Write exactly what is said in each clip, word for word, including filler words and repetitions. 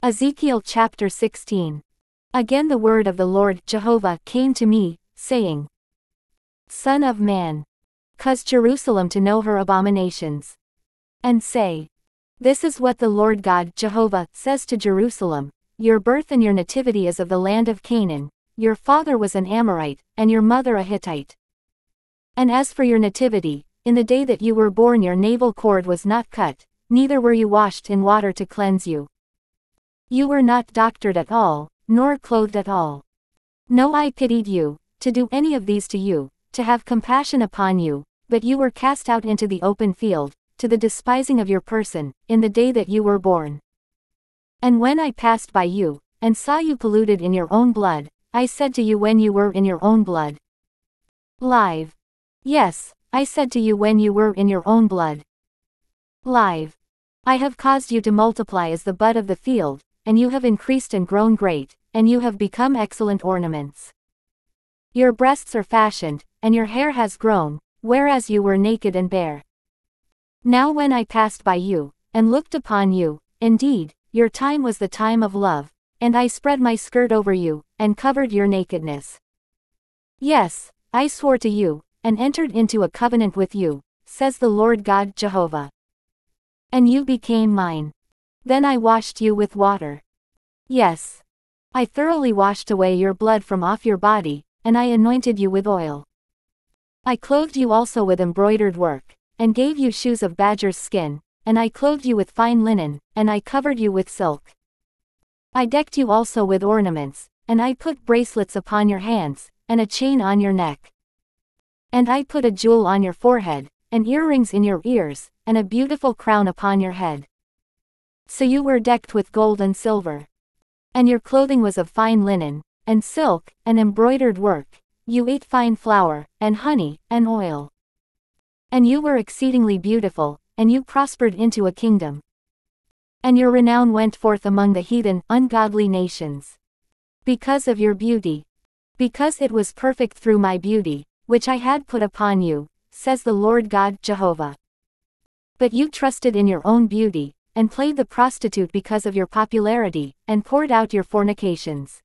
Ezekiel chapter sixteen. Again the word of the Lord Jehovah came to me, saying, Son of man, cause Jerusalem to know her abominations. And say, This is what the Lord God Jehovah says to Jerusalem, Your birth and your nativity is of the land of Canaan, your father was an Amorite, and your mother a Hittite. And as for your nativity, in the day that you were born your navel cord was not cut, neither were you washed in water to cleanse you. You were not doctored at all, nor clothed at all. No eye pitied you, to do any of these to you, to have compassion upon you, but you were cast out into the open field, to the despising of your person, in the day that you were born. And when I passed by you, and saw you polluted in your own blood, I said to you when you were in your own blood. Live. Yes, I said to you when you were in your own blood. Live. I have caused you to multiply as the bud of the field, and you have increased and grown great, and you have become excellent ornaments. Your breasts are fashioned, and your hair has grown, whereas you were naked and bare. Now when I passed by you, and looked upon you, indeed, your time was the time of love, and I spread my skirt over you, and covered your nakedness. Yes, I swore to you, and entered into a covenant with you, says the Lord God Jehovah. And you became mine. Then I washed you with water. Yes. I thoroughly washed away your blood from off your body, and I anointed you with oil. I clothed you also with embroidered work, and gave you shoes of badger's skin, and I clothed you with fine linen, and I covered you with silk. I decked you also with ornaments, and I put bracelets upon your hands, and a chain on your neck. And I put a jewel on your forehead, and earrings in your ears, and a beautiful crown upon your head. So you were decked with gold and silver. And your clothing was of fine linen, and silk, and embroidered work. You ate fine flour, and honey, and oil. And you were exceedingly beautiful, and you prospered into a kingdom. And your renown went forth among the heathen, ungodly nations. Because of your beauty. Because it was perfect through my beauty, which I had put upon you, says the Lord God Jehovah. But you trusted in your own beauty, and played the prostitute because of your popularity, and poured out your fornications.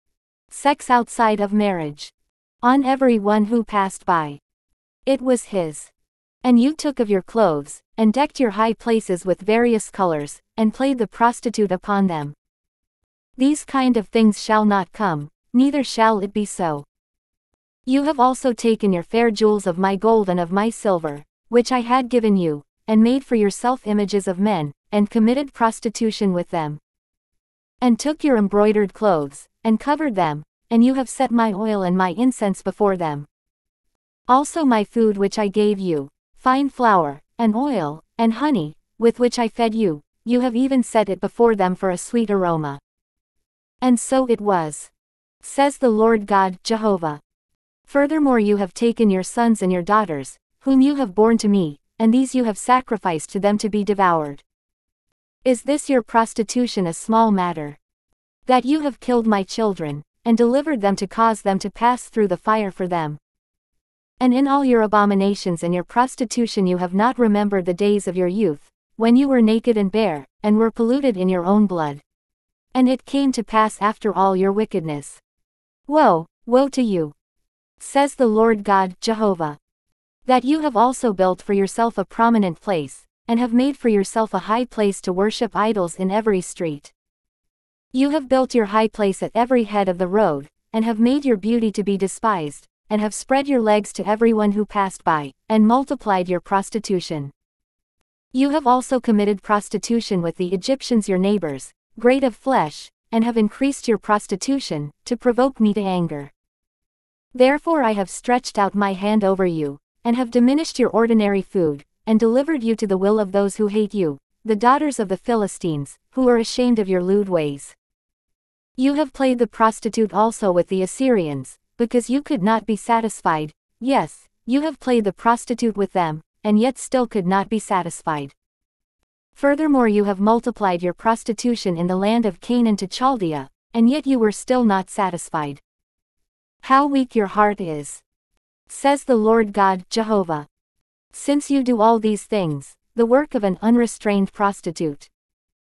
Sex outside of marriage. On every one who passed by. It was his. And you took of your clothes, and decked your high places with various colors, and played the prostitute upon them. These kind of things shall not come, neither shall it be so. You have also taken your fair jewels of my gold and of my silver, which I had given you, and made for yourself images of men, and committed prostitution with them. And took your embroidered clothes, and covered them, and you have set my oil and my incense before them. Also my food which I gave you, fine flour, and oil, and honey, with which I fed you, you have even set it before them for a sweet aroma. And so it was. Says the Lord God Jehovah. Furthermore you have taken your sons and your daughters, whom you have borne to me, and these you have sacrificed to them to be devoured. Is this your prostitution a small matter? That you have killed my children, and delivered them to cause them to pass through the fire for them. And in all your abominations and your prostitution you have not remembered the days of your youth, when you were naked and bare, and were polluted in your own blood. And it came to pass after all your wickedness. Woe, woe to you! Says the Lord God Jehovah. That you have also built for yourself a prominent place, and have made for yourself a high place to worship idols in every street. You have built your high place at every head of the road, and have made your beauty to be despised, and have spread your legs to everyone who passed by, and multiplied your prostitution. You have also committed prostitution with the Egyptians your neighbors, great of flesh, and have increased your prostitution, to provoke me to anger. Therefore I have stretched out my hand over you, and have diminished your ordinary food, and delivered you to the will of those who hate you, the daughters of the Philistines, who are ashamed of your lewd ways. You have played the prostitute also with the Assyrians, because you could not be satisfied. Yes, you have played the prostitute with them, and yet still could not be satisfied. Furthermore you have multiplied your prostitution in the land of Canaan to Chaldea, and yet you were still not satisfied. How weak your heart is! Says the Lord God Jehovah. Since you do all these things, the work of an unrestrained prostitute.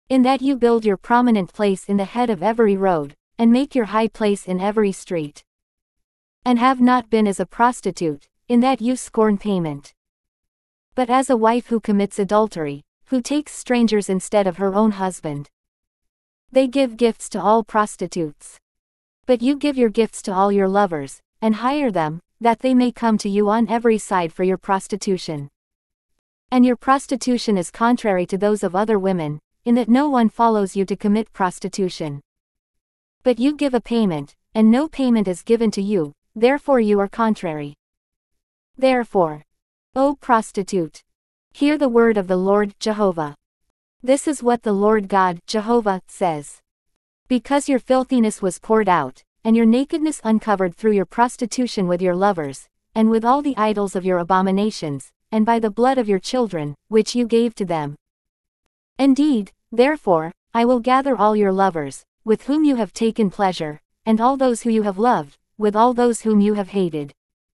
in that you build your prominent place in the head of every road, and make your high place in every street. And have not been as a prostitute, in that you scorn payment. But as a wife who commits adultery, who takes strangers instead of her own husband. They give gifts to all prostitutes. But you give your gifts to all your lovers, and hire them, that they may come to you on every side for your prostitution. And your prostitution is contrary to those of other women, in that no one follows you to commit prostitution. But you give a payment, and no payment is given to you, therefore you are contrary. Therefore, O prostitute, hear the word of the Lord Jehovah. This is what the Lord God, Jehovah, says. Because your filthiness was poured out, and your nakedness uncovered through your prostitution with your lovers, and with all the idols of your abominations, and by the blood of your children, which you gave to them. Indeed, therefore, I will gather all your lovers, with whom you have taken pleasure, and all those who you have loved, with all those whom you have hated.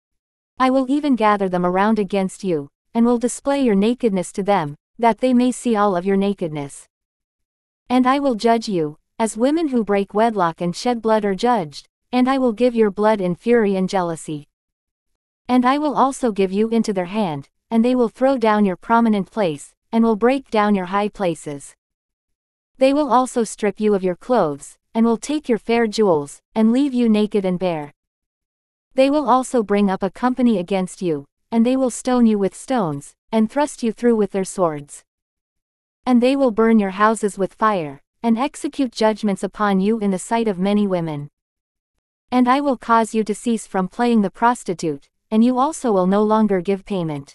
I will even gather them around against you, and will display your nakedness to them, that they may see all of your nakedness. And I will judge you, as women who break wedlock and shed blood are judged, and I will give your blood in fury and jealousy. And I will also give you into their hand, and they will throw down your prominent place, and will break down your high places. They will also strip you of your clothes, and will take your fair jewels, and leave you naked and bare. They will also bring up a company against you, and they will stone you with stones, and thrust you through with their swords. And they will burn your houses with fire, and execute judgments upon you in the sight of many women. And I will cause you to cease from playing the prostitute, and you also will no longer give payment.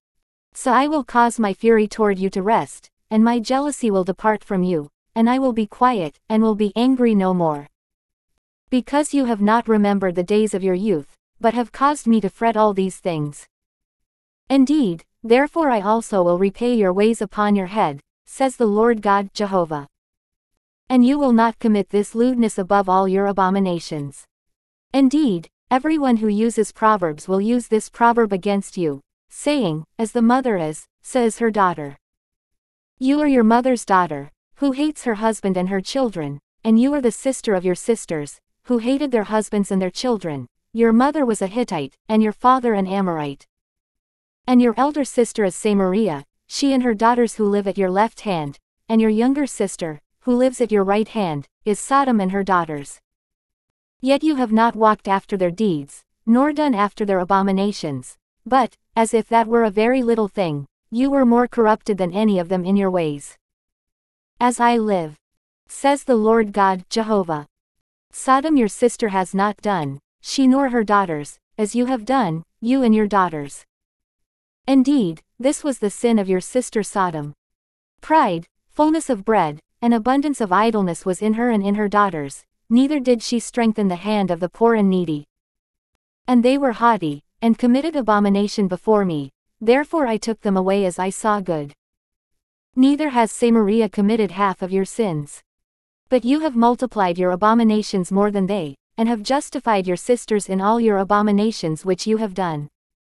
So I will cause my fury toward you to rest, and my jealousy will depart from you, and I will be quiet, and will be angry no more. Because you have not remembered the days of your youth, but have caused me to fret all these things. Indeed, therefore I also will repay your ways upon your head, says the Lord God Jehovah. And you will not commit this lewdness above all your abominations. Indeed, everyone who uses proverbs will use this proverb against you, saying, as the mother is, so is her daughter. You are your mother's daughter, who hates her husband and her children, and you are the sister of your sisters, who hated their husbands and their children. Your mother was a Hittite, and your father an Amorite. And your elder sister is Samaria, she and her daughters who live at your left hand, and your younger sister, who lives at your right hand, is Sodom and her daughters. Yet you have not walked after their deeds, nor done after their abominations, but, as if that were a very little thing, you were more corrupted than any of them in your ways. As I live, says the Lord God Jehovah, Sodom your sister has not done, she nor her daughters, as you have done, you and your daughters. Indeed, this was the sin of your sister Sodom. Pride, fullness of bread, and abundance of idleness was in her and in her daughters, neither did she strengthen the hand of the poor and needy. And they were haughty, and committed abomination before me, therefore I took them away as I saw good. Neither has Samaria committed half of your sins. But you have multiplied your abominations more than they, and have justified your sisters in all your abominations which you have done.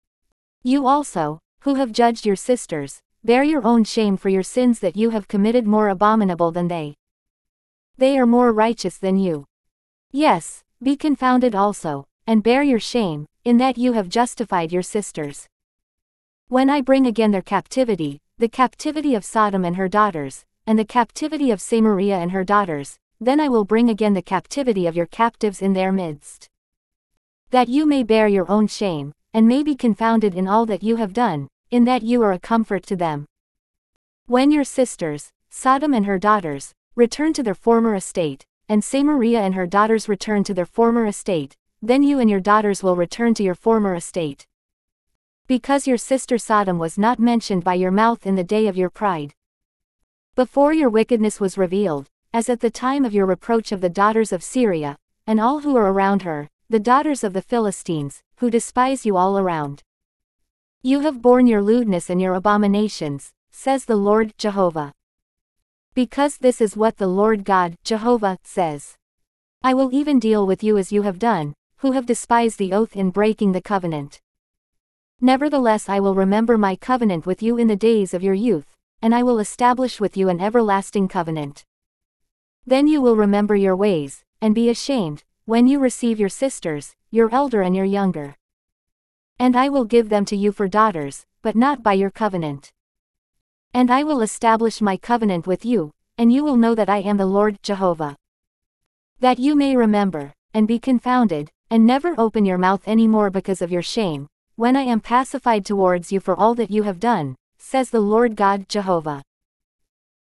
You also, who have judged your sisters, bear your own shame for your sins that you have committed more abominable than they. They are more righteous than you. Yes, be confounded also, and bear your shame, in that you have justified your sisters. When I bring again their captivity, the captivity of Sodom and her daughters, and the captivity of Samaria and her daughters, then I will bring again the captivity of your captives in their midst. That you may bear your own shame, and may be confounded in all that you have done, in that you are a comfort to them. When your sisters, Sodom and her daughters, return to their former estate, and Samaria and her daughters return to their former estate, then you and your daughters will return to your former estate. Because your sister Sodom was not mentioned by your mouth in the day of your pride. Before your wickedness was revealed, as at the time of your reproach of the daughters of Syria, and all who are around her, the daughters of the Philistines, who despise you all around. You have borne your lewdness and your abominations, says the Lord Jehovah. Because this is what the Lord God, Jehovah, says. I will even deal with you as you have done, who have despised the oath in breaking the covenant. Nevertheless I will remember my covenant with you in the days of your youth, and I will establish with you an everlasting covenant. Then you will remember your ways, and be ashamed, when you receive your sisters, your elder and your younger. And I will give them to you for daughters, but not by your covenant. And I will establish my covenant with you, and you will know that I am the Lord Jehovah. That you may remember, and be confounded, and never open your mouth any more because of your shame, when I am pacified towards you for all that you have done, says the Lord God Jehovah.